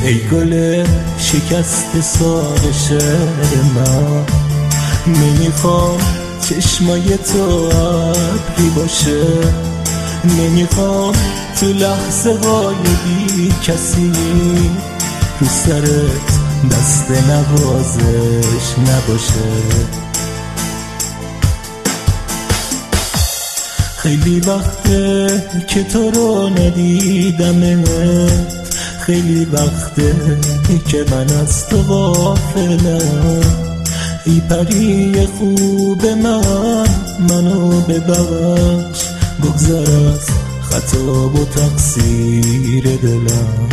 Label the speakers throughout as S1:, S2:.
S1: ای گل شکست ساق شعر من، نمیخوام چشمای تو ابری باشه، نمیخوام تو لحظه های بی کسی رو سرت دست نوازش نباشه. خیلی وقته که تو رو ندیدمت، خیلی وقته که من از تو غافلم. ای پری خوب منو ببخش، بگذر از خطا و تقصیر دلم.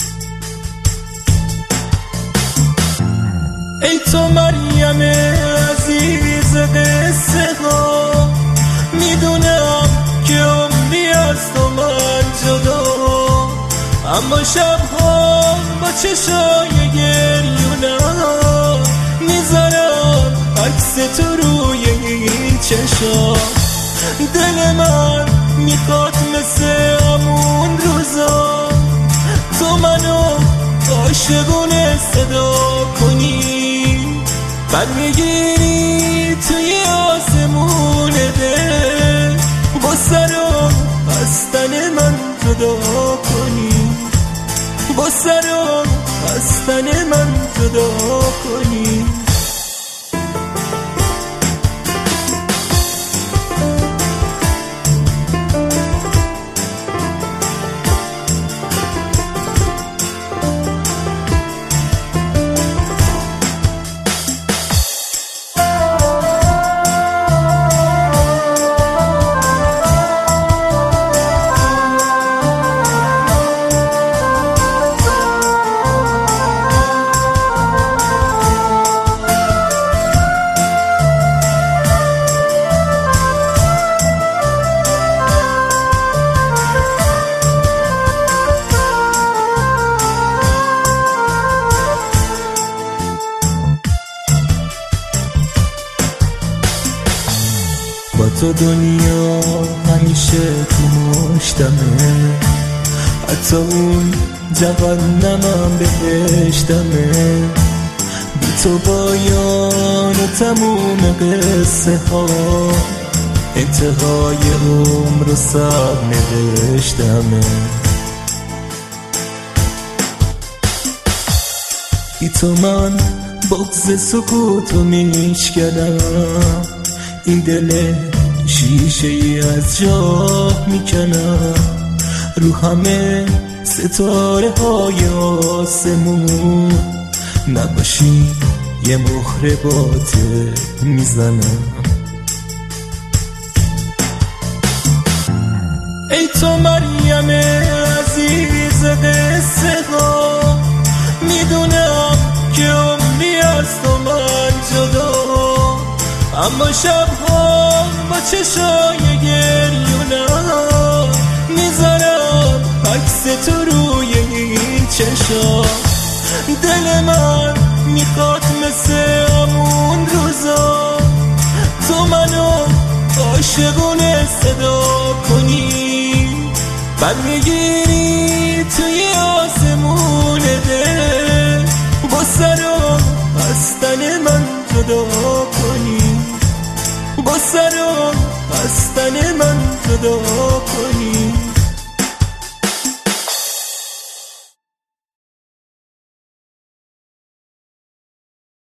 S1: ای تو مریم عزیز قصه ها، میدونم که عمری از تو من جدا، اما شبها با چشای گریونم میذارم عکس تو روی این چشا. دل من میخواد مثل همون روزا تو منو عاشقونه صدا کنی، برمیگیری توی آسمون دل، با سر و بستن من جدا کنی، با سر و بستن من جدا کنی. با تو دنیا همیشه تو مشتمه، حتی اون جهنمم بهشتمه. بی تو پایان و تموم قصه ها، انتهای عمر و سر نوشتمه. بی تو من بغض سکوتو میشکنم، این دل شیشه ای از جا میکنم، رو همه ستاره های آسمون نباشی یه مهر باطل میزنم. ای تو مریم عزیز قصه ها، میدونم که عمری از تو من جدا، اما شبها با چشای گریونم میذارم عکس تو روی این چشا. دل من میخواد مثل همون روزا تو منو عاشقونه صدا کنی، برمیگیری توی آسمون دل، با سر و بستن من جدا کنی، با سر و بستن من جدا کنی.